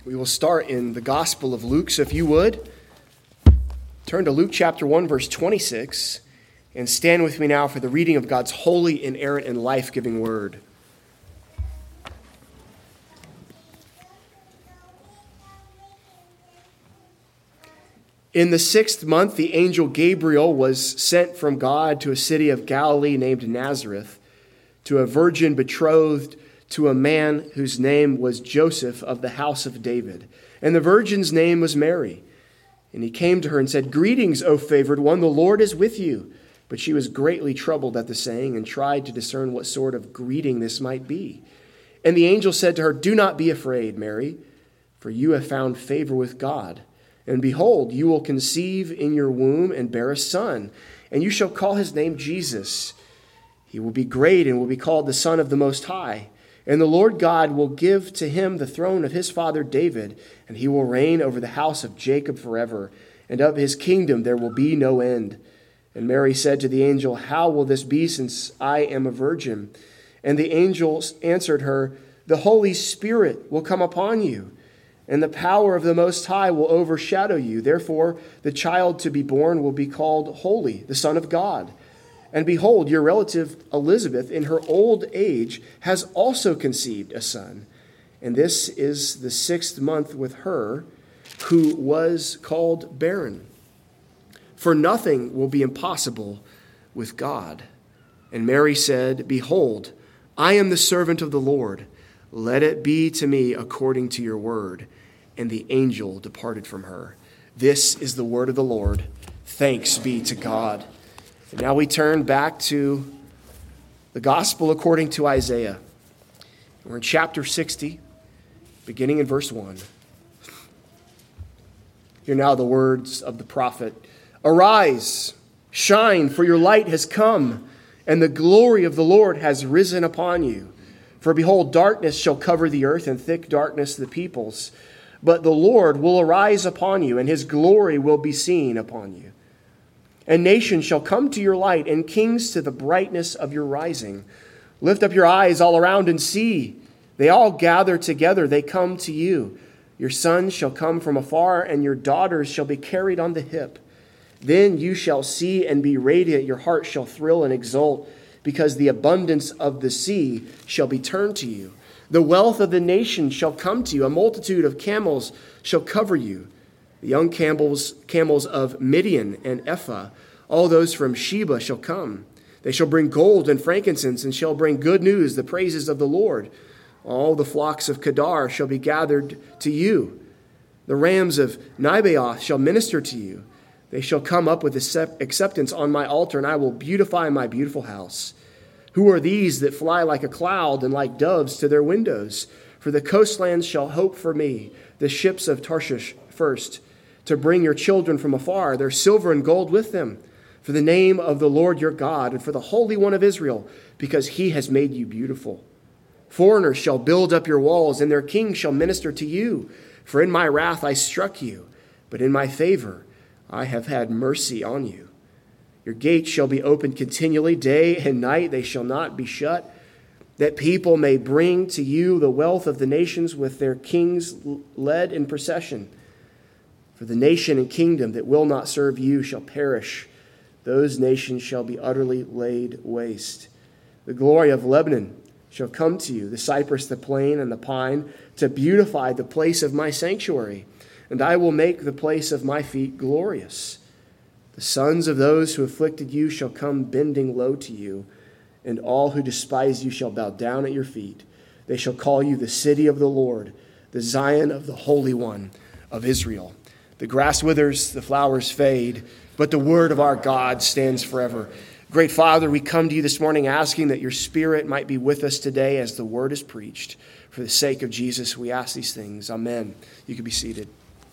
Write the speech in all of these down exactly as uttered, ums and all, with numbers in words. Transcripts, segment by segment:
We will start in the Gospel of Luke, so if you would, turn to Luke chapter one, verse twenty-six, and stand with me now for the reading of God's holy, inerrant, and life-giving word. In the sixth month, the angel Gabriel was sent from God to a city of Galilee named Nazareth, to a virgin betrothed to a man whose name was Joseph of the house of David. And the virgin's name was Mary. And he came to her and said, "Greetings, O favored one, the Lord is with you." But she was greatly troubled at the saying and tried to discern what sort of greeting this might be. And the angel said to her, "Do not be afraid, Mary, for you have found favor with God. And behold, you will conceive in your womb and bear a son, and you shall call his name Jesus. He will be great and will be called the Son of the Most High. And the Lord God will give to him the throne of his father David, and he will reign over the house of Jacob forever, and of his kingdom there will be no end." And Mary said to the angel, "How will this be, since I am a virgin?" And the angel answered her, "The Holy Spirit will come upon you, and the power of the Most High will overshadow you. Therefore, the child to be born will be called Holy, the Son of God. And behold, your relative Elizabeth, in her old age, has also conceived a son. And this is the sixth month with her, who was called barren. For nothing will be impossible with God." And Mary said, "Behold, I am the servant of the Lord. Let it be to me according to your word." And the angel departed from her. This is the word of the Lord. Thanks be to God. And now we turn back to the gospel according to Isaiah. We're in chapter sixty, beginning in verse one. Hear now the words of the prophet. "Arise, shine, for your light has come, and the glory of the Lord has risen upon you. For behold, darkness shall cover the earth, and thick darkness the peoples. But the Lord will arise upon you, and his glory will be seen upon you. And nations shall come to your light, and kings to the brightness of your rising. Lift up your eyes all around and see. They all gather together, they come to you. Your sons shall come from afar, and your daughters shall be carried on the hip. Then you shall see and be radiant, your heart shall thrill and exult, because the abundance of the sea shall be turned to you. The wealth of the nations shall come to you, a multitude of camels shall cover you. The young camels, camels of Midian and Ephah, all those from Sheba shall come. They shall bring gold and frankincense, and shall bring good news, the praises of the Lord. All the flocks of Kedar shall be gathered to you. The rams of Nebaioth shall minister to you. They shall come up with acceptance on my altar, and I will beautify my beautiful house. Who are these that fly like a cloud and like doves to their windows? For the coastlands shall hope for me, the ships of Tarshish first, to bring your children from afar, their silver and gold with them, for the name of the Lord your God, and for the Holy One of Israel, because he has made you beautiful. Foreigners shall build up your walls, and their kings shall minister to you. For in my wrath I struck you, but in my favor I have had mercy on you. Your gates shall be opened continually, day and night they shall not be shut, that people may bring to you the wealth of the nations with their kings led in procession. For the nation and kingdom that will not serve you shall perish. Those nations shall be utterly laid waste. The glory of Lebanon shall come to you, the cypress, the plane, and the pine, to beautify the place of my sanctuary. And I will make the place of my feet glorious. The sons of those who afflicted you shall come bending low to you, and all who despise you shall bow down at your feet. They shall call you the city of the Lord, the Zion of the Holy One of Israel. The grass withers, the flowers fade, but the word of our God stands forever. Great Father, we come to you this morning asking that your Spirit might be with us today as the word is preached. For the sake of Jesus, we ask these things. Amen. You can be seated.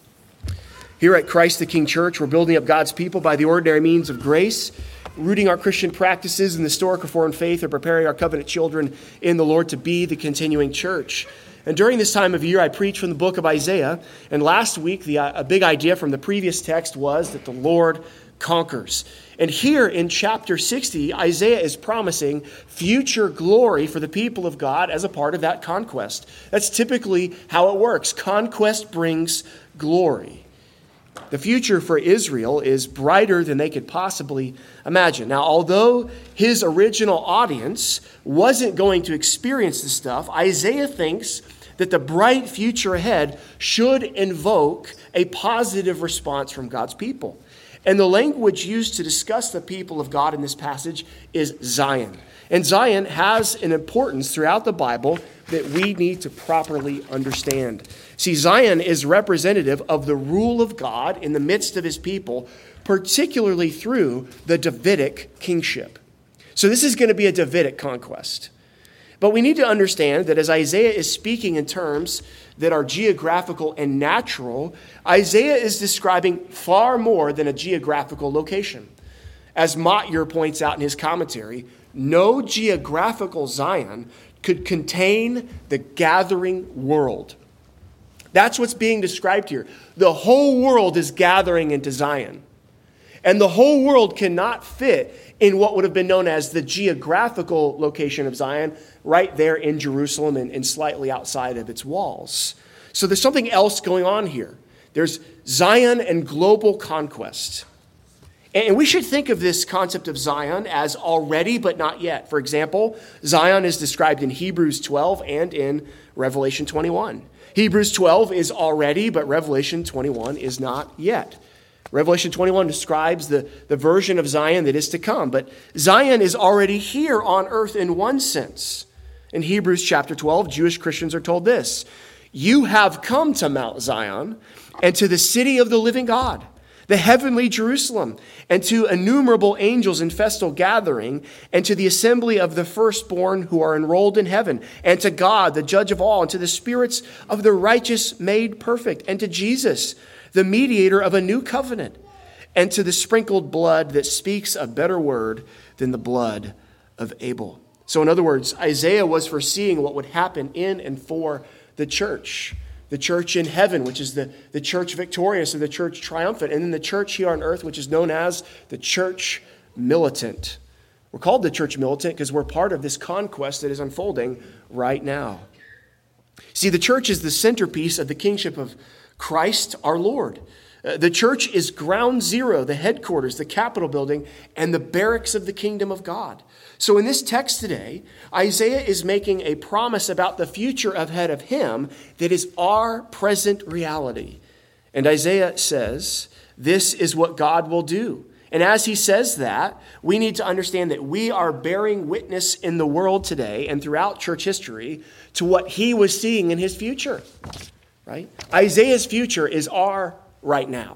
Here at Christ the King Church, we're building up God's people by the ordinary means of grace, rooting our Christian practices in the historic Reformed faith, and preparing our covenant children in the Lord to be the continuing church. And during this time of year, I preach from the book of Isaiah. And last week, the, a big idea from the previous text was that the Lord conquers. And here in chapter sixty, Isaiah is promising future glory for the people of God as a part of that conquest. That's typically how it works. Conquest brings glory. The future for Israel is brighter than they could possibly imagine. Now, although his original audience wasn't going to experience this stuff, Isaiah thinks that the bright future ahead should invoke a positive response from God's people. And the language used to discuss the people of God in this passage is Zion. And Zion has an importance throughout the Bible that we need to properly understand. See, Zion is representative of the rule of God in the midst of his people, particularly through the Davidic kingship. So this is going to be a Davidic conquest. But we need to understand that as Isaiah is speaking in terms that are geographical and natural, Isaiah is describing far more than a geographical location. As Motyer points out in his commentary, no geographical Zion could contain the gathering world. That's what's being described here. The whole world is gathering into Zion. And the whole world cannot fit in what would have been known as the geographical location of Zion, right there in Jerusalem and, and slightly outside of its walls. So there's something else going on here. There's Zion and global conquest. And we should think of this concept of Zion as already but not yet. For example, Zion is described in Hebrews twelve and in Revelation twenty-one. Hebrews twelve is already, but Revelation twenty-one is not yet. Revelation twenty-one describes the, the version of Zion that is to come. But Zion is already here on earth in one sense. In Hebrews chapter twelve, Jewish Christians are told this: "You have come to Mount Zion and to the city of the living God, the heavenly Jerusalem, and to innumerable angels in festal gathering, and to the assembly of the firstborn who are enrolled in heaven, and to God, the judge of all, and to the spirits of the righteous made perfect, and to Jesus, the mediator of a new covenant, and to the sprinkled blood that speaks a better word than the blood of Abel." So in other words, Isaiah was foreseeing what would happen in and for the church. The church in heaven, which is the, the church victorious or the church triumphant. And then the church here on earth, which is known as the church militant. We're called the church militant because we're part of this conquest that is unfolding right now. See, the church is the centerpiece of the kingship of Christ our Lord. Uh, the church is ground zero, the headquarters, the Capitol building, and the barracks of the kingdom of God. So in this text today, Isaiah is making a promise about the future ahead of him that is our present reality. And Isaiah says, this is what God will do. And as he says that, we need to understand that we are bearing witness in the world today and throughout church history to what he was seeing in his future. Right? Isaiah's future is our right now.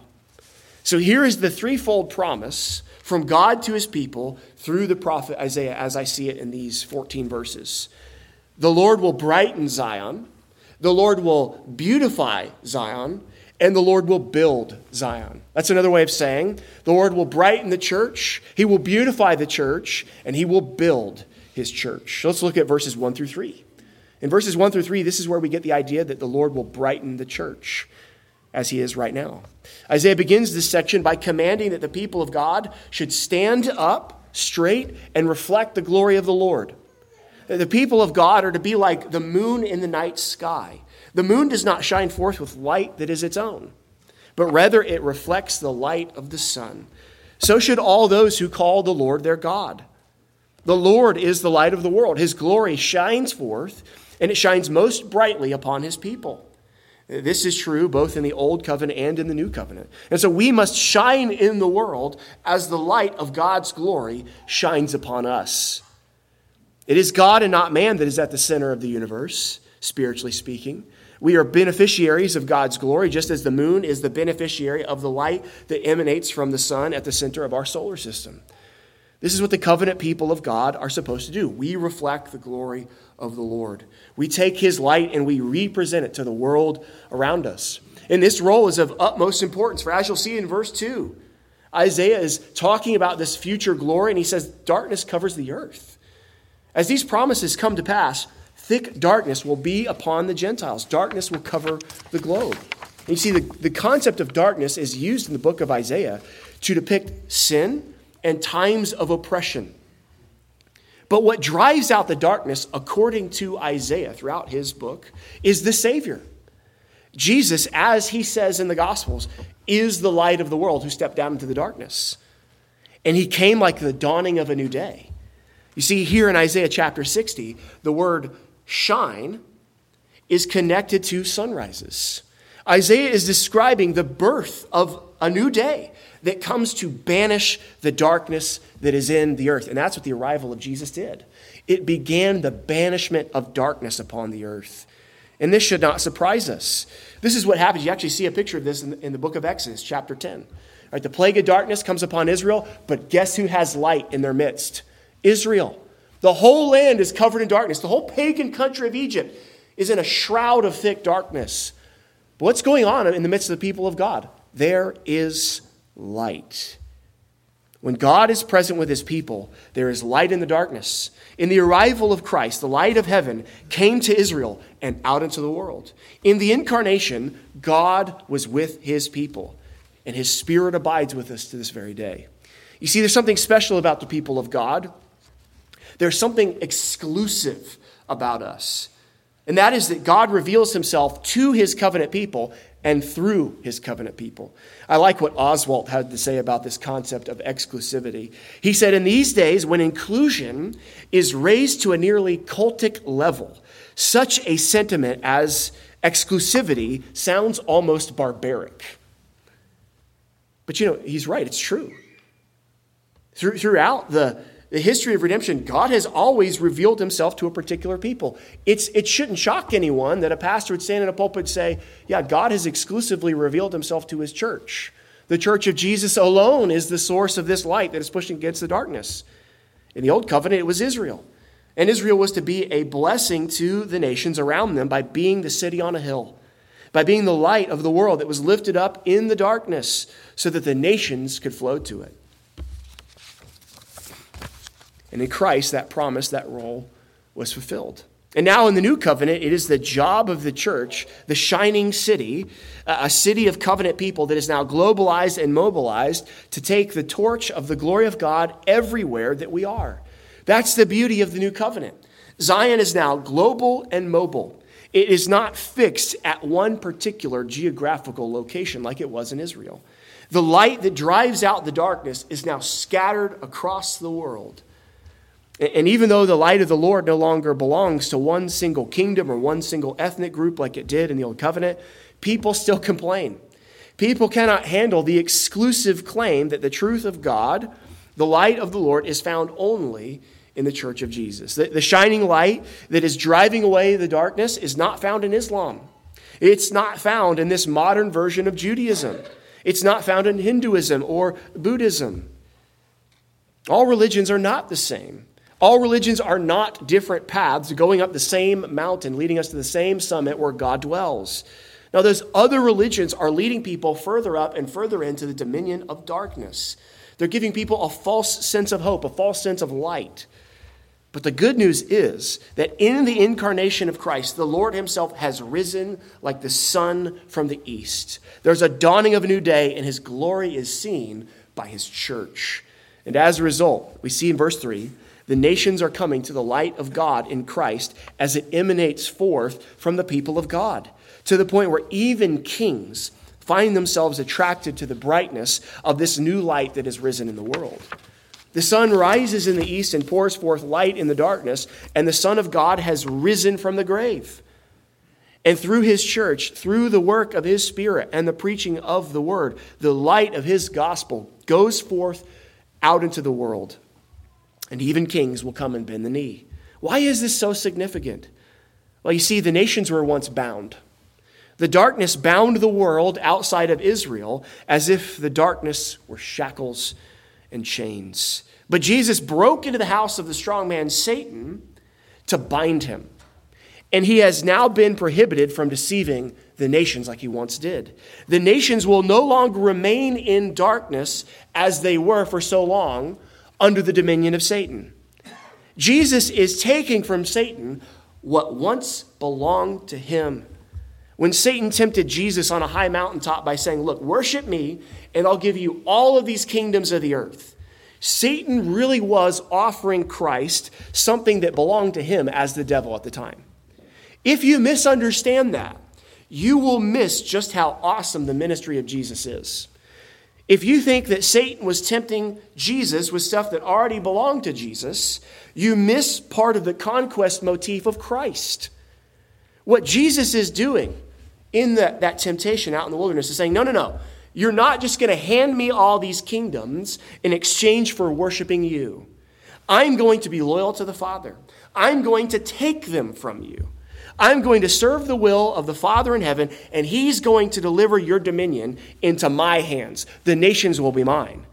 So here is the threefold promise from God to his people through the prophet Isaiah, as I see it in these fourteen verses. The Lord will brighten Zion, the Lord will beautify Zion, and the Lord will build Zion. That's another way of saying the Lord will brighten the church, he will beautify the church, and he will build his church. So let's look at verses one through three. In verses one through three, this is where we get the idea that the Lord will brighten the church as he is right now. Isaiah begins this section by commanding that the people of God should stand up straight and reflect the glory of the Lord. The people of God are to be like the moon in the night sky. The moon does not shine forth with light that is its own, but rather it reflects the light of the sun. So should all those who call the Lord their God. The Lord is the light of the world. His glory shines forth, and it shines most brightly upon his people. This is true both in the Old Covenant and in the New Covenant. And so we must shine in the world as the light of God's glory shines upon us. It is God and not man that is at the center of the universe, spiritually speaking. We are beneficiaries of God's glory, just as the moon is the beneficiary of the light that emanates from the sun at the center of our solar system. This is what the covenant people of God are supposed to do. We reflect the glory of the Lord. We take his light and we represent it to the world around us. And this role is of utmost importance, for as you'll see in verse two, Isaiah is talking about this future glory, and he says darkness covers the earth. As these promises come to pass, thick darkness will be upon the Gentiles. Darkness will cover the globe. And you see, the, the concept of darkness is used in the book of Isaiah to depict sin and times of oppression. But what drives out the darkness, according to Isaiah throughout his book, is the Savior. Jesus, as he says in the Gospels, is the light of the world who stepped down into the darkness. And he came like the dawning of a new day. You see, here in Isaiah chapter sixty, the word shine is connected to sunrises. Isaiah is describing the birth of a new day that comes to banish the darkness that is in the earth. And that's what the arrival of Jesus did. It began the banishment of darkness upon the earth. And this should not surprise us. This is what happens. You actually see a picture of this in the, in the book of Exodus, chapter ten. Right, the plague of darkness comes upon Israel, but guess who has light in their midst? Israel. The whole land is covered in darkness. The whole pagan country of Egypt is in a shroud of thick darkness. But what's going on in the midst of the people of God? There is light. When God is present with his people, there is light in the darkness. In the arrival of Christ, the light of heaven came to Israel and out into the world. In the incarnation, God was with his people, and his Spirit abides with us to this very day. You see, there's something special about the people of God. There's something exclusive about us. And that is that God reveals himself to his covenant people and through his covenant people. I like what Oswalt had to say about this concept of exclusivity. He said, in these days, when inclusion is raised to a nearly cultic level, such a sentiment as exclusivity sounds almost barbaric. But you know, he's right, it's true. Through, throughout the The history of redemption, God has always revealed himself to a particular people. It's, it shouldn't shock anyone that a pastor would stand in a pulpit and say, yeah, God has exclusively revealed himself to his church. The church of Jesus alone is the source of this light that is pushing against the darkness. In the Old Covenant, it was Israel. And Israel was to be a blessing to the nations around them by being the city on a hill, by being the light of the world that was lifted up in the darkness so that the nations could flow to it. And in Christ, that promise, that role was fulfilled. And now in the new covenant, it is the job of the church, the shining city, a city of covenant people that is now globalized and mobilized to take the torch of the glory of God everywhere that we are. That's the beauty of the new covenant. Zion is now global and mobile. It is not fixed at one particular geographical location like it was in Israel. The light that drives out the darkness is now scattered across the world. And even though the light of the Lord no longer belongs to one single kingdom or one single ethnic group like it did in the Old Covenant, people still complain. People cannot handle the exclusive claim that the truth of God, the light of the Lord, is found only in the church of Jesus. The, the shining light that is driving away the darkness is not found in Islam. It's not found in this modern version of Judaism. It's not found in Hinduism or Buddhism. All religions are not the same. All religions are not different paths going up the same mountain, leading us to the same summit where God dwells. Now, those other religions are leading people further up and further into the dominion of darkness. They're giving people a false sense of hope, a false sense of light. But the good news is that in the incarnation of Christ, the Lord himself has risen like the sun from the east. There's a dawning of a new day, and his glory is seen by his church. And as a result, we see in verse three, the nations are coming to the light of God in Christ as it emanates forth from the people of God, to the point where even kings find themselves attracted to the brightness of this new light that has risen in the world. The sun rises in the east and pours forth light in the darkness, and the Son of God has risen from the grave. And through his church, through the work of his Spirit and the preaching of the word, the light of his gospel goes forth out into the world. And even kings will come and bend the knee. Why is this so significant? Well, you see, the nations were once bound. The darkness bound the world outside of Israel as if the darkness were shackles and chains. But Jesus broke into the house of the strong man Satan to bind him. And he has now been prohibited from deceiving the nations like he once did. The nations will no longer remain in darkness as they were for so long, under the dominion of Satan. Jesus is taking from Satan what once belonged to him. When Satan tempted Jesus on a high mountaintop by saying, look, worship me, and I'll give you all of these kingdoms of the earth. Satan really was offering Christ something that belonged to him as the devil at the time. If you misunderstand that, you will miss just how awesome the ministry of Jesus is. If you think that Satan was tempting Jesus with stuff that already belonged to Jesus, you miss part of the conquest motif of Christ. What Jesus is doing in that, that temptation out in the wilderness is saying, no, no, no. You're not just going to hand me all these kingdoms in exchange for worshiping you. I'm going to be loyal to the Father. I'm going to take them from you. I'm going to serve the will of the Father in heaven, and he's going to deliver your dominion into my hands. The nations will be mine.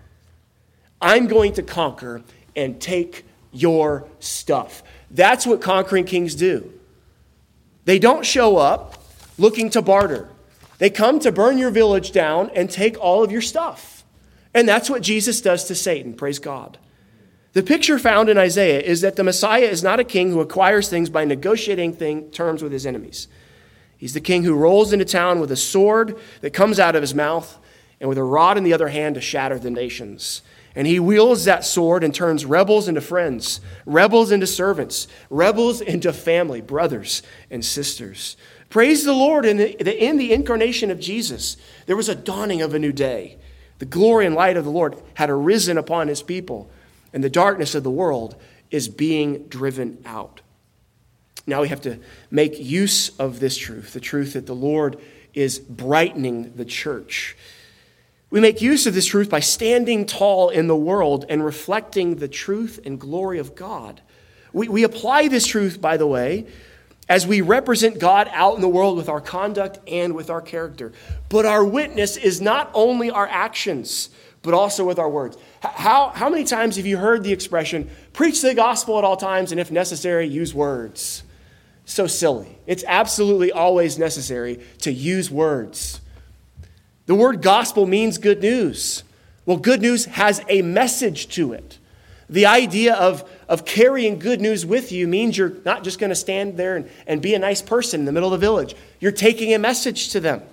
I'm going to conquer and take your stuff. That's what conquering kings do. They don't show up looking to barter. They come to burn your village down and take all of your stuff. And that's what Jesus does to Satan. Praise God. The picture found in Isaiah is that the Messiah is not a king who acquires things by negotiating thing, terms with his enemies. He's the king who rolls into town with a sword that comes out of his mouth and with a rod in the other hand to shatter the nations. And he wields that sword and turns rebels into friends, rebels into servants, rebels into family, brothers and sisters. Praise the Lord. In the, in the incarnation of Jesus, there was a dawning of a new day. The glory and light of the Lord had arisen upon his people, and the darkness of the world is being driven out. Now we have to make use of this truth, the truth that the Lord is brightening the church. We make use of this truth by standing tall in the world and reflecting the truth and glory of God. We, we apply this truth, by the way, as we represent God out in the world with our conduct and with our character. But our witness is not only our actions, but also with our words. How, how many times have you heard the expression, preach the gospel at all times, and if necessary, use words? So silly. It's absolutely always necessary to use words. The word gospel means good news. Well, good news has a message to it. The idea of, of carrying good news with you means you're not just going to stand there and, and be a nice person in the middle of the village. You're taking a message to them.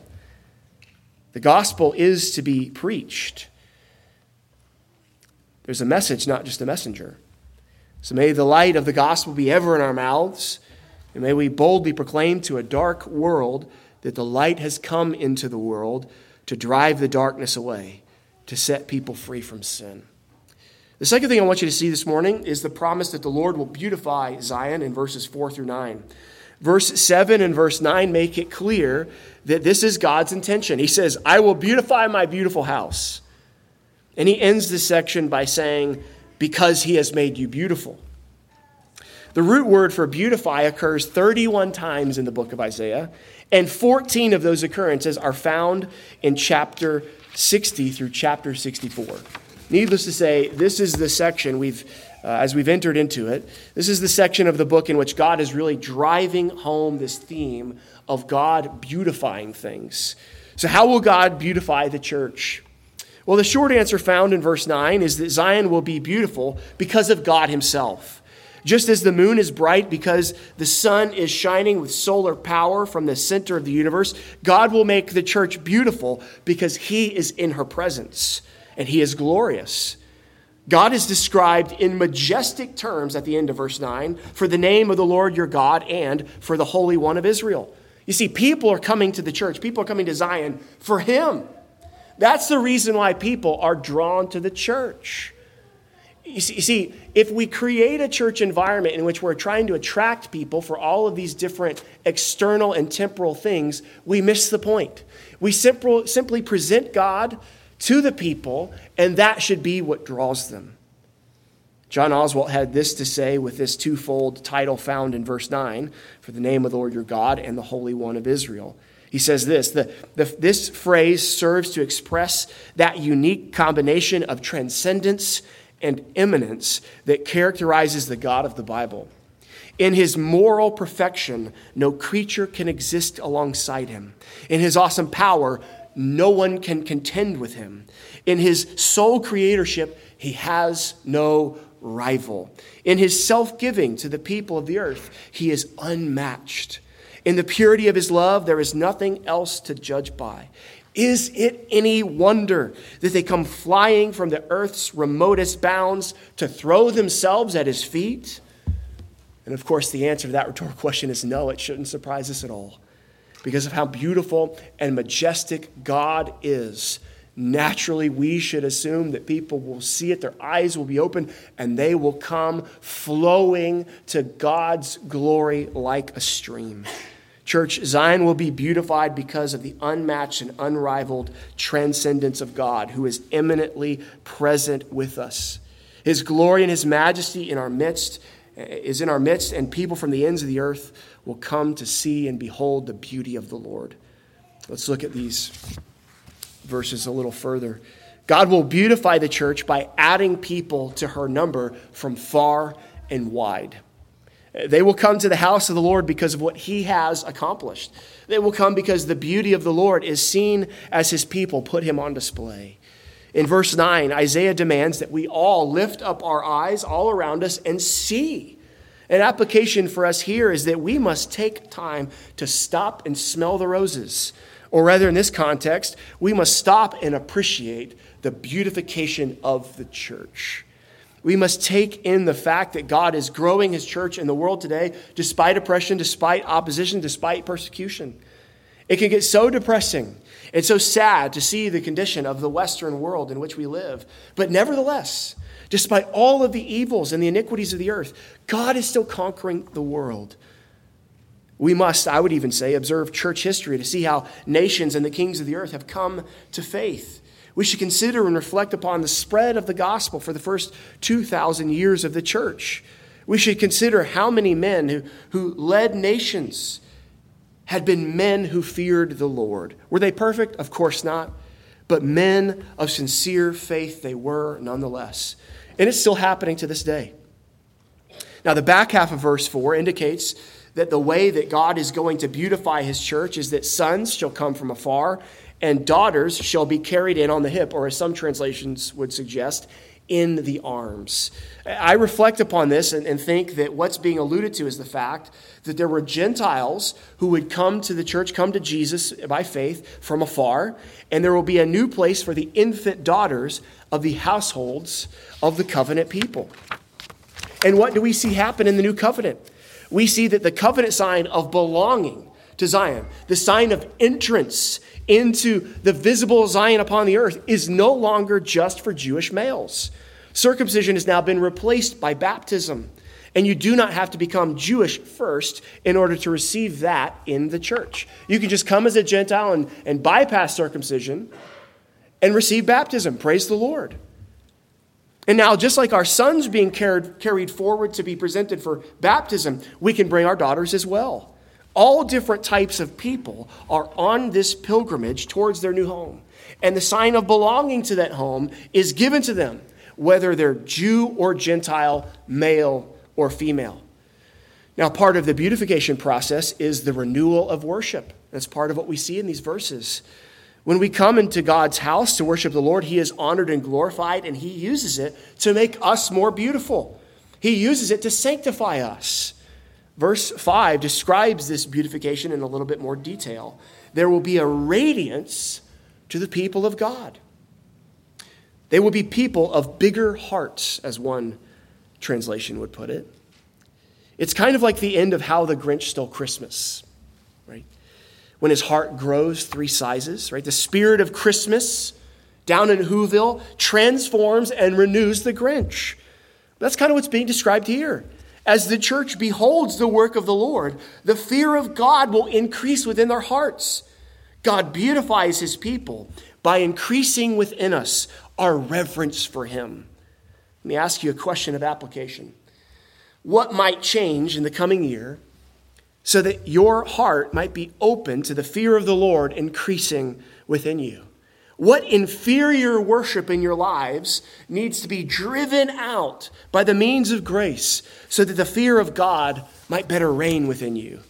The gospel is to be preached. There's a message, not just a messenger. So may the light of the gospel be ever in our mouths, and may we boldly proclaim to a dark world that the light has come into the world to drive the darkness away, to set people free from sin. The second thing I want you to see this morning is the promise that the Lord will beautify Zion in verses four through nine. Verse seven and verse nine make it clear that this is God's intention. He says, I will beautify my beautiful house. And he ends this section by saying, because he has made you beautiful. The root word for beautify occurs thirty-one times in the book of Isaiah, and fourteen of those occurrences are found in chapter sixty through chapter sixty-four. Needless to say, this is the section we've, uh, as we've entered into it, this is the section of the book in which God is really driving home this theme of God beautifying things. So how will God beautify the church? Well, the short answer found in verse nine is that Zion will be beautiful because of God himself. Just as the moon is bright because the sun is shining with solar power from the center of the universe, God will make the church beautiful because he is in her presence and he is glorious. God is described in majestic terms at the end of verse nine for the name of the Lord your God and for the Holy One of Israel. You see, people are coming to the church. People are coming to Zion for him. That's the reason why people are drawn to the church. You see, you see, if we create a church environment in which we're trying to attract people for all of these different external and temporal things, we miss the point. We simple, simply present God to the people, and that should be what draws them. John Oswalt had this to say with this twofold title found in verse nine, for the name of the Lord your God and the Holy One of Israel. He says this, the, the, this phrase serves to express that unique combination of transcendence and immanence that characterizes the God of the Bible. In his moral perfection, no creature can exist alongside him. In his awesome power, no one can contend with him. In his sole creatorship, he has no rival. In his self-giving to the people of the earth, he is unmatched. In the purity of his love, there is nothing else to judge by. Is it any wonder that they come flying from the earth's remotest bounds to throw themselves at his feet? And of course, the answer to that rhetorical question is no, it shouldn't surprise us at all. Because of how beautiful and majestic God is, naturally we should assume that people will see it, their eyes will be open, and they will come flowing to God's glory like a stream. Church, Zion will be beautified because of the unmatched and unrivaled transcendence of God, who is eminently present with us. His glory and his majesty in our midst is in our midst, and people from the ends of the earth will come to see and behold the beauty of the Lord. Let's look at these verses a little further. God will beautify the church by adding people to her number from far and wide. They will come to the house of the Lord because of what he has accomplished. They will come because the beauty of the Lord is seen as his people put him on display. In verse nine, Isaiah demands that we all lift up our eyes all around us and see. An application for us here is that we must take time to stop and smell the roses. Or rather, in this context, we must stop and appreciate the beautification of the church. We must take in the fact that God is growing his church in the world today, despite oppression, despite opposition, despite persecution. It can get so depressing and so sad to see the condition of the Western world in which we live. But nevertheless, despite all of the evils and the iniquities of the earth, God is still conquering the world. We must, I would even say, observe church history to see how nations and the kings of the earth have come to faith. We should consider and reflect upon the spread of the gospel for the first two thousand years of the church. We should consider how many men who, who led nations had been men who feared the Lord. Were they perfect? Of course not. But men of sincere faith they were nonetheless. And it's still happening to this day. Now, the back half of verse four indicates that the way that God is going to beautify his church is that sons shall come from afar and daughters shall be carried in on the hip, or as some translations would suggest, in the arms. I reflect upon this and, and think that what's being alluded to is the fact that there were Gentiles who would come to the church, come to Jesus by faith from afar, and there will be a new place for the infant daughters of the households of the covenant people. And what do we see happen in the new covenant? We see that the covenant sign of belonging to Zion, the sign of entrance into the visible Zion upon the earth, is no longer just for Jewish males. Circumcision has now been replaced by baptism, and you do not have to become Jewish first in order to receive that in the church. You can just come as a Gentile and, and bypass circumcision and receive baptism. Praise the Lord. And now, just like our sons being carried, carried forward to be presented for baptism, we can bring our daughters as well. All different types of people are on this pilgrimage towards their new home. And the sign of belonging to that home is given to them, whether they're Jew or Gentile, male or female. Now, part of the beautification process is the renewal of worship. That's part of what we see in these verses. When we come into God's house to worship the Lord, he is honored and glorified, and he uses it to make us more beautiful. He uses it to sanctify us. Verse five describes this beautification in a little bit more detail. There will be a radiance to the people of God. They will be people of bigger hearts, as one translation would put it. It's kind of like the end of How the Grinch Stole Christmas, right? When his heart grows three sizes, right? The spirit of Christmas down in Whoville transforms and renews the Grinch. That's kind of what's being described here. As the church beholds the work of the Lord, the fear of God will increase within their hearts. God beautifies his people by increasing within us our reverence for him. Let me ask you a question of application. What might change in the coming year so that your heart might be open to the fear of the Lord increasing within you? What inferior worship in your lives needs to be driven out by the means of grace so that the fear of God might better reign within you?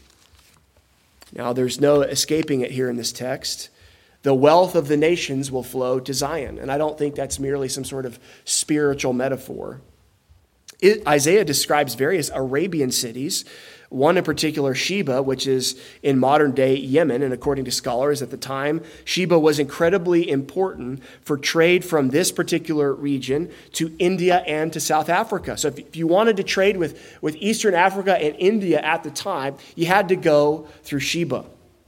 Now, there's no escaping it here in this text. The wealth of the nations will flow to Zion. And I don't think that's merely some sort of spiritual metaphor. It, Isaiah describes various Arabian cities, one in particular, Sheba, which is in modern-day Yemen, and according to scholars at the time, Sheba was incredibly important for trade from this particular region to India and to South Africa. So if, if you wanted to trade with, with Eastern Africa and India at the time, you had to go through Sheba.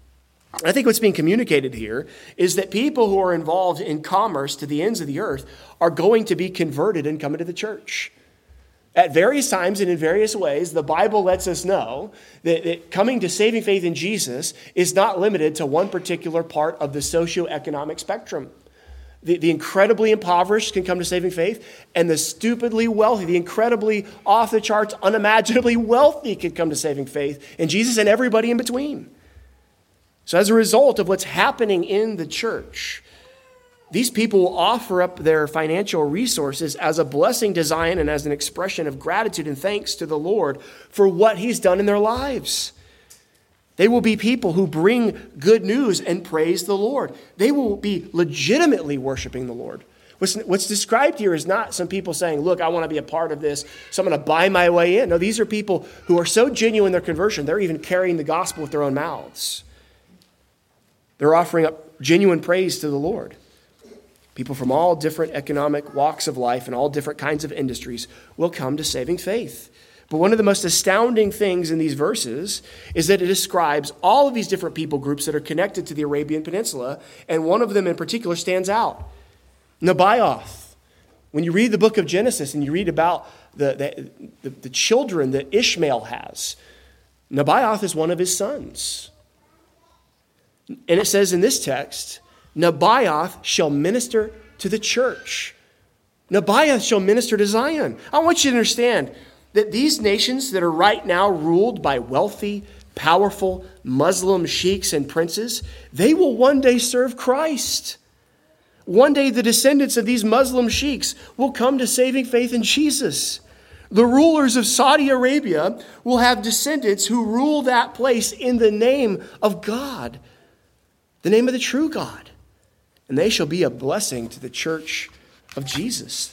I think what's being communicated here is that people who are involved in commerce to the ends of the earth are going to be converted and come into the church. At various times and in various ways, the Bible lets us know that, that coming to saving faith in Jesus is not limited to one particular part of the socioeconomic spectrum. The, the incredibly impoverished can come to saving faith, and the stupidly wealthy, the incredibly off-the-charts, unimaginably wealthy can come to saving faith in Jesus, and everybody in between. So as a result of what's happening in the church, these people will offer up their financial resources as a blessing to Zion and as an expression of gratitude and thanks to the Lord for what he's done in their lives. They will be people who bring good news and praise the Lord. They will be legitimately worshiping the Lord. What's, what's described here is not some people saying, look, I want to be a part of this, so I'm going to buy my way in. No, these are people who are so genuine in their conversion, they're even carrying the gospel with their own mouths. They're offering up genuine praise to the Lord. People from all different economic walks of life and all different kinds of industries will come to saving faith. But one of the most astounding things in these verses is that it describes all of these different people groups that are connected to the Arabian Peninsula, and one of them in particular stands out. Nebaioth. When you read the book of Genesis and you read about the, the, the, the children that Ishmael has, Nebaioth is one of his sons. And it says in this text, Nebaioth shall minister to the church. Nebaioth shall minister to Zion. I want you to understand that these nations that are right now ruled by wealthy, powerful Muslim sheiks and princes, they will one day serve Christ. One day the descendants of these Muslim sheiks will come to saving faith in Jesus. The rulers of Saudi Arabia will have descendants who rule that place in the name of God, the name of the true God. And they shall be a blessing to the church of Jesus.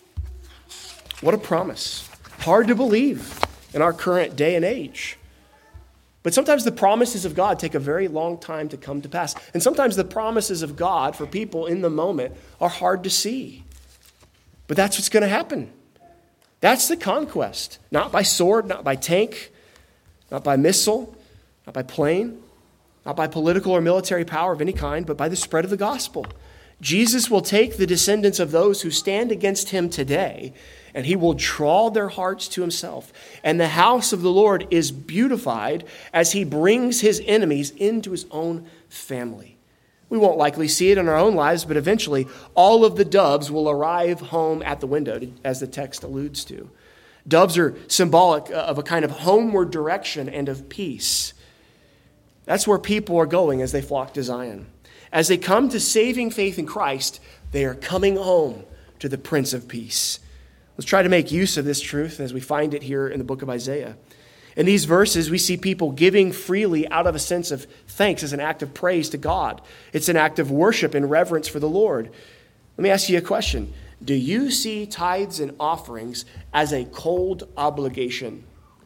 What a promise. Hard to believe in our current day and age. But sometimes the promises of God take a very long time to come to pass. And sometimes the promises of God for people in the moment are hard to see. But that's what's going to happen. That's the conquest. Not by sword, not by tank, not by missile, not by plane, not by political or military power of any kind, but by the spread of the gospel. Jesus will take the descendants of those who stand against him today, and he will draw their hearts to himself. And the house of the Lord is beautified as he brings his enemies into his own family. We won't likely see it in our own lives, but eventually all of the doves will arrive home at the window, as the text alludes to. Doves are symbolic of a kind of homeward direction and of peace. That's where people are going as they flock to Zion. As they come to saving faith in Christ, they are coming home to the Prince of Peace. Let's try to make use of this truth as we find it here in the book of Isaiah. In these verses, we see people giving freely out of a sense of thanks as an act of praise to God. It's an act of worship and reverence for the Lord. Let me ask you a question. Do you see tithes and offerings as a cold obligation?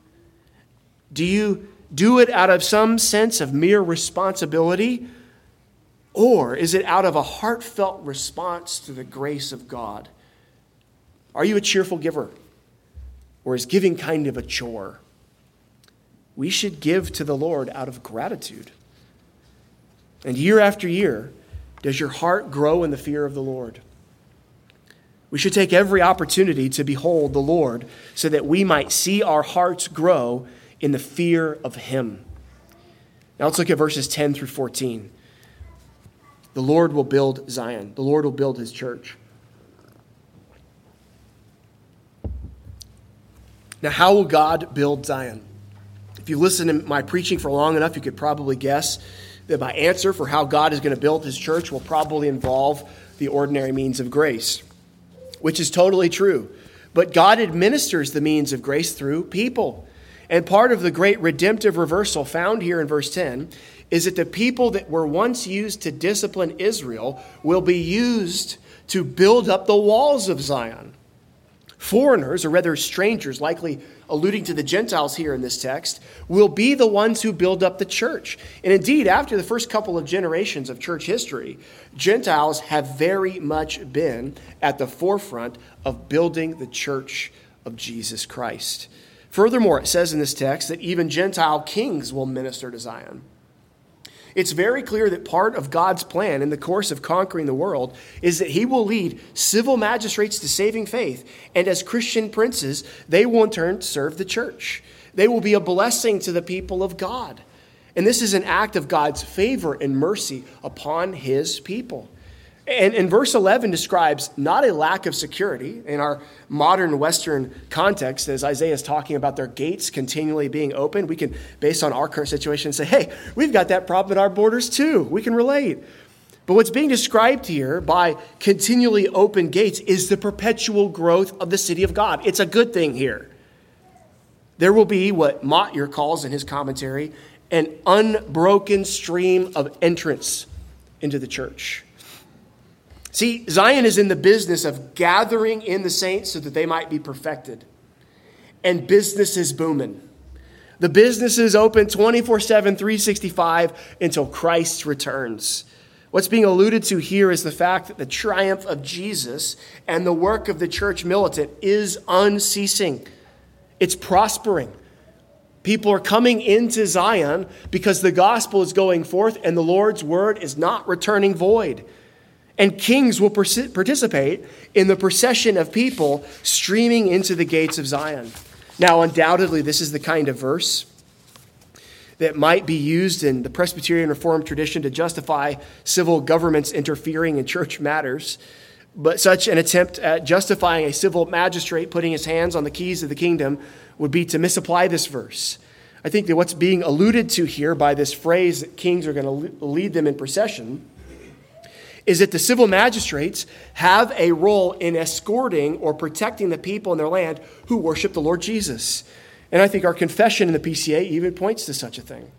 Do you do it out of some sense of mere responsibility? Or is it out of a heartfelt response to the grace of God? Are you a cheerful giver? Or is giving kind of a chore? We should give to the Lord out of gratitude. And year after year, does your heart grow in the fear of the Lord? We should take every opportunity to behold the Lord so that we might see our hearts grow in the fear of him. Now let's look at verses ten through fourteen. The Lord will build Zion. The Lord will build his church. Now, how will God build Zion? If you listen to my preaching for long enough, you could probably guess that my answer for how God is going to build his church will probably involve the ordinary means of grace, which is totally true. But God administers the means of grace through people. And part of the great redemptive reversal found here in verse ten is that the people that were once used to discipline Israel will be used to build up the walls of Zion. Foreigners, or rather strangers, likely alluding to the Gentiles here in this text, will be the ones who build up the church. And indeed, after the first couple of generations of church history, Gentiles have very much been at the forefront of building the church of Jesus Christ. Furthermore, it says in this text that even Gentile kings will minister to Zion. It's very clear that part of God's plan in the course of conquering the world is that he will lead civil magistrates to saving faith, and as Christian princes, they will in turn serve the church. They will be a blessing to the people of God. And this is an act of God's favor and mercy upon his people. And, and verse eleven describes not a lack of security in our modern Western context, as Isaiah is talking about their gates continually being open. We can, based on our current situation, say, hey, we've got that problem at our borders too. We can relate. But what's being described here by continually open gates is the perpetual growth of the city of God. It's a good thing here. There will be what Mottyer calls in his commentary an unbroken stream of entrance into the church. See, Zion is in the business of gathering in the saints so that they might be perfected. And business is booming. The business is open twenty-four seven, three sixty-five until Christ returns. What's being alluded to here is the fact that the triumph of Jesus and the work of the church militant is unceasing. It's prospering. People are coming into Zion because the gospel is going forth and the Lord's word is not returning void. And kings will participate in the procession of people streaming into the gates of Zion. Now, undoubtedly, this is the kind of verse that might be used in the Presbyterian Reformed tradition to justify civil governments interfering in church matters. But such an attempt at justifying a civil magistrate putting his hands on the keys of the kingdom would be to misapply this verse. I think that what's being alluded to here by this phrase that kings are going to lead them in procession is that the civil magistrates have a role in escorting or protecting the people in their land who worship the Lord Jesus. And I think our confession in the P C A even points to such a thing.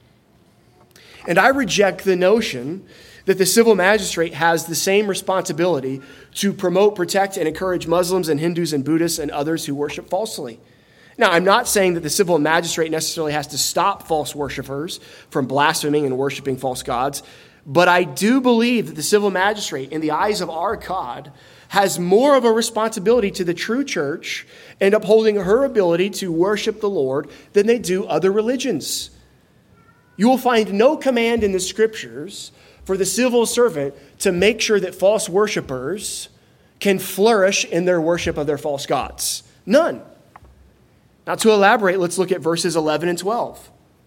And I reject the notion that the civil magistrate has the same responsibility to promote, protect, and encourage Muslims and Hindus and Buddhists and others who worship falsely. Now, I'm not saying that the civil magistrate necessarily has to stop false worshipers from blaspheming and worshiping false gods, but I do believe that the civil magistrate, in the eyes of our God, has more of a responsibility to the true church and upholding her ability to worship the Lord than they do other religions. You will find no command in the scriptures for the civil servant to make sure that false worshipers can flourish in their worship of their false gods. None. Now, to elaborate, let's look at verses eleven and twelve.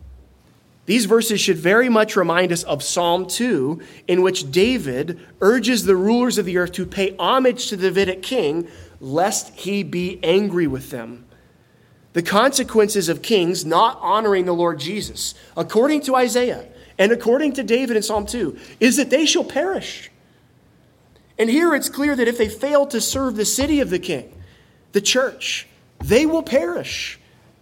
These verses should very much remind us of Psalm two, in which David urges the rulers of the earth to pay homage to the Davidic king, lest he be angry with them. The consequences of kings not honoring the Lord Jesus, according to Isaiah and according to David in Psalm two, is that they shall perish. And here it's clear that if they fail to serve the city of the king, the church, they will perish.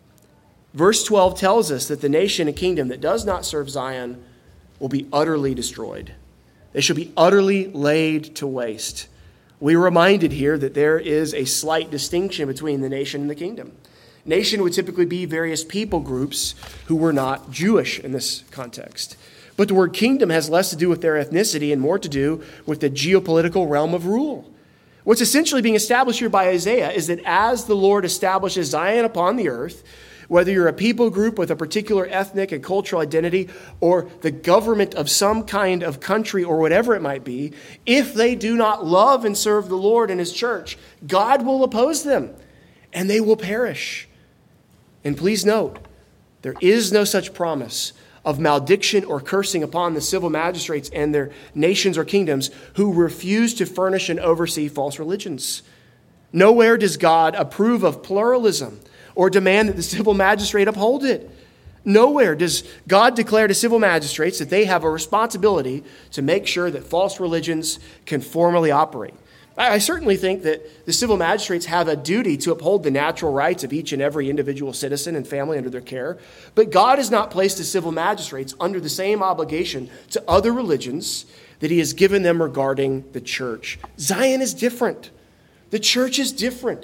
Verse twelve tells us that the nation and kingdom that does not serve Zion will be utterly destroyed. They shall be utterly laid to waste. We are reminded here that there is a slight distinction between the nation and the kingdom. Nation would typically be various people groups who were not Jewish in this context. But the word kingdom has less to do with their ethnicity and more to do with the geopolitical realm of rule. What's essentially being established here by Isaiah is that as the Lord establishes Zion upon the earth, whether you're a people group with a particular ethnic and cultural identity or the government of some kind of country or whatever it might be, if they do not love and serve the Lord and his church, God will oppose them and they will perish. And please note, there is no such promise of malediction or cursing upon the civil magistrates and their nations or kingdoms who refuse to furnish and oversee false religions. Nowhere does God approve of pluralism or demand that the civil magistrate uphold it. Nowhere does God declare to civil magistrates that they have a responsibility to make sure that false religions can formally operate. I certainly think that the civil magistrates have a duty to uphold the natural rights of each and every individual citizen and family under their care, but God has not placed the civil magistrates under the same obligation to other religions that he has given them regarding the church. Zion is different. The church is different.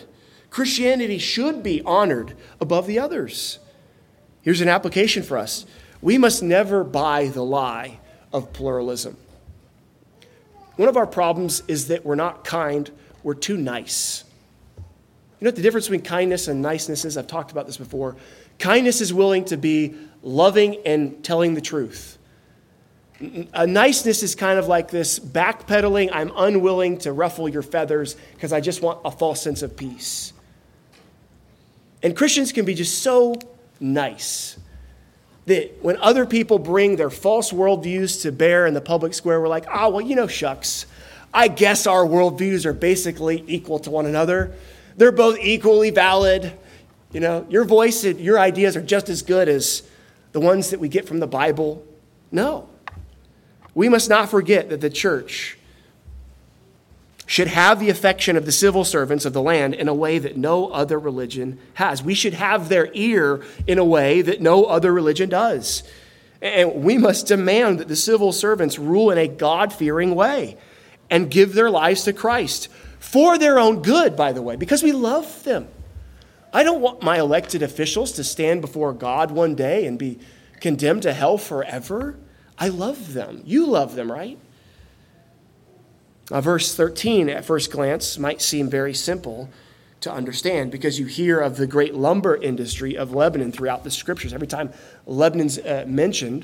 Christianity should be honored above the others. Here's an application for us. We must never buy the lie of pluralism. One of our problems is that we're not kind, we're too nice. You know what the difference between kindness and niceness is? I've talked about this before. Kindness is willing to be loving and telling the truth. A niceness is kind of like this backpedaling, I'm unwilling to ruffle your feathers because I just want a false sense of peace. And Christians can be just so nice that when other people bring their false worldviews to bear in the public square, we're like, oh, well, you know, shucks. I guess our worldviews are basically equal to one another. They're both equally valid. You know, your voice and your ideas are just as good as the ones that we get from the Bible. No. We must not forget that the church should have the affection of the civil servants of the land in a way that no other religion has. We should have their ear in a way that no other religion does. And we must demand that the civil servants rule in a God-fearing way and give their lives to Christ for their own good, by the way, because we love them. I don't want my elected officials to stand before God one day and be condemned to hell forever. I love them. You love them, right? Now, verse thirteen, at first glance, might seem very simple to understand because you hear of the great lumber industry of Lebanon throughout the scriptures. Every time Lebanon's uh, mentioned,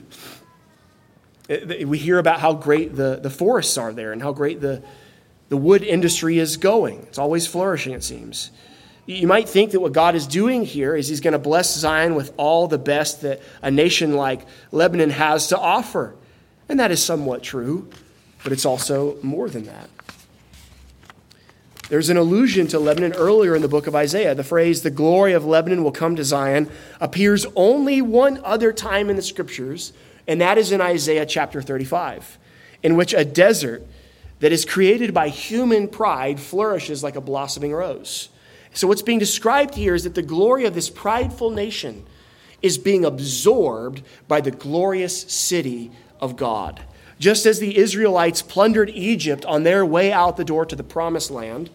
we hear about how great the, the forests are there and how great the, the wood industry is going. It's always flourishing, it seems. You might think that what God is doing here is he's going to bless Zion with all the best that a nation like Lebanon has to offer. And that is somewhat true, but it's also more than that. There's an allusion to Lebanon earlier in the book of Isaiah. The phrase, the glory of Lebanon will come to Zion, appears only one other time in the scriptures, and that is in Isaiah chapter thirty-five, in which a desert that is created by human pride flourishes like a blossoming rose. So what's being described here is that the glory of this prideful nation is being absorbed by the glorious city of God. Just as the Israelites plundered Egypt on their way out the door to the promised land,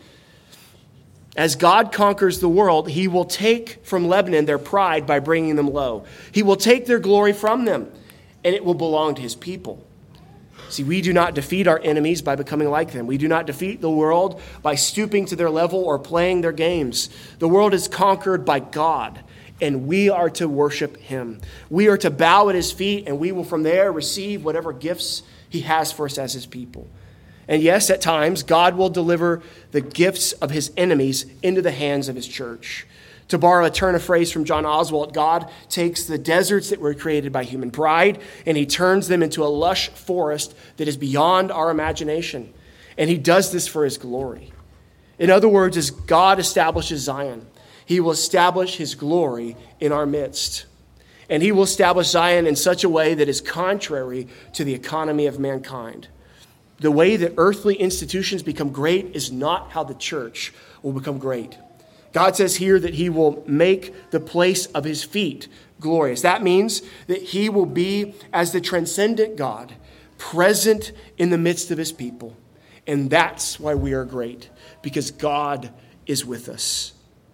as God conquers the world, he will take from Lebanon their pride by bringing them low. He will take their glory from them, and it will belong to his people. See, we do not defeat our enemies by becoming like them. We do not defeat the world by stooping to their level or playing their games. The world is conquered by God, and we are to worship him. We are to bow at his feet, and we will from there receive whatever gifts he has for us as his people. And yes, at times, God will deliver the gifts of his enemies into the hands of his church. To borrow a turn of phrase from John Oswalt, God takes the deserts that were created by human pride and he turns them into a lush forest that is beyond our imagination. And he does this for his glory. In other words, as God establishes Zion, he will establish his glory in our midst. And he will establish Zion in such a way that is contrary to the economy of mankind. The way that earthly institutions become great is not how the church will become great. God says here that he will make the place of his feet glorious. That means that he will be as the transcendent God, present in the midst of his people. And that's why we are great, because God is with us.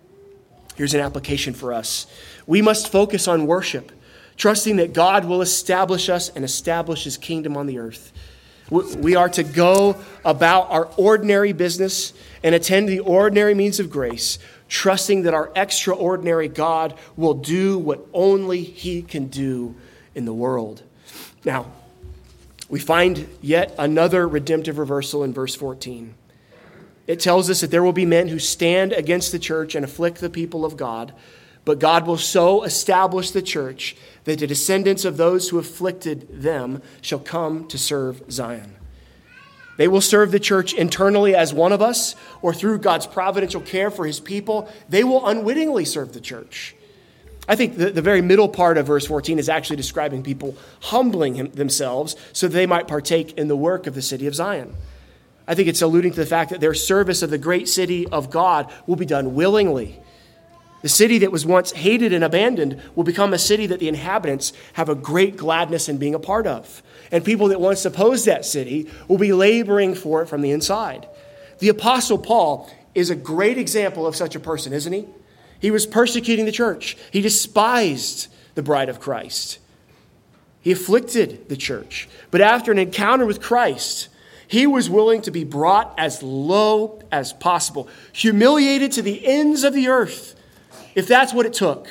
Here's an application for us. We must focus on worship, trusting that God will establish us and establish his kingdom on the earth. We are to go about our ordinary business and attend the ordinary means of grace, trusting that our extraordinary God will do what only he can do in the world. Now, we find yet another redemptive reversal in verse fourteen. It tells us that there will be men who stand against the church and afflict the people of God, but God will so establish the church that the descendants of those who afflicted them shall come to serve Zion. They will serve the church internally as one of us, or through God's providential care for his people, they will unwittingly serve the church. I think the, the very middle part of verse fourteen is actually describing people humbling him, themselves so that they might partake in the work of the city of Zion. I think it's alluding to the fact that their service of the great city of God will be done willingly. The city that was once hated and abandoned will become a city that the inhabitants have a great gladness in being a part of. And people that once opposed that city will be laboring for it from the inside. The Apostle Paul is a great example of such a person, isn't he? He was persecuting the church. He despised the bride of Christ. He afflicted the church. But after an encounter with Christ, he was willing to be brought as low as possible, humiliated to the ends of the earth, if that's what it took,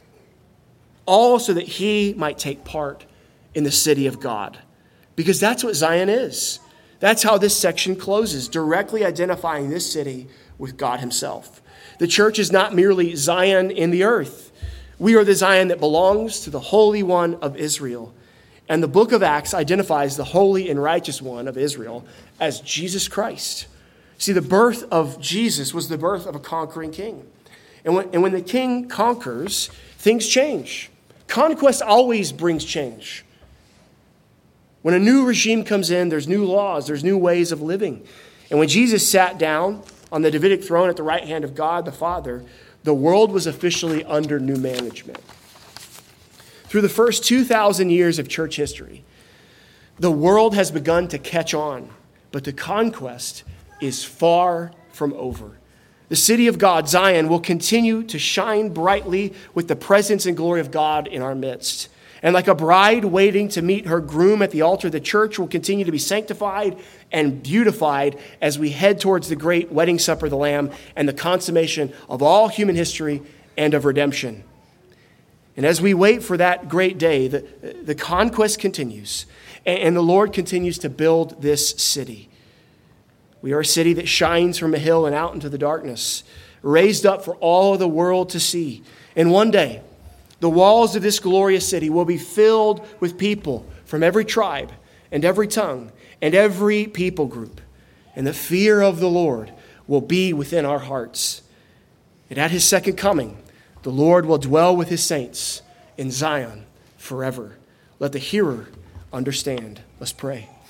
all so that he might take part in the city of God. Because that's what Zion is. That's how this section closes, directly identifying this city with God himself. The church is not merely Zion in the earth. We are the Zion that belongs to the Holy One of Israel. And the book of Acts identifies the holy and righteous one of Israel as Jesus Christ. See, the birth of Jesus was the birth of a conquering king. And when, and when the king conquers, things change. Conquest always brings change. When a new regime comes in, there's new laws, there's new ways of living. And when Jesus sat down on the Davidic throne at the right hand of God the Father, the world was officially under new management. Through the first two thousand years of church history, the world has begun to catch on, but the conquest is far from over. The city of God, Zion, will continue to shine brightly with the presence and glory of God in our midst. And like a bride waiting to meet her groom at the altar, the church will continue to be sanctified and beautified as we head towards the great wedding supper of the Lamb and the consummation of all human history and of redemption. And as we wait for that great day, the, the conquest continues, and the Lord continues to build this city. We are a city that shines from a hill and out into the darkness, raised up for all of the world to see. And one day, the walls of this glorious city will be filled with people from every tribe and every tongue and every people group. And the fear of the Lord will be within our hearts. And at his second coming, the Lord will dwell with his saints in Zion forever. Let the hearer understand. Let's pray.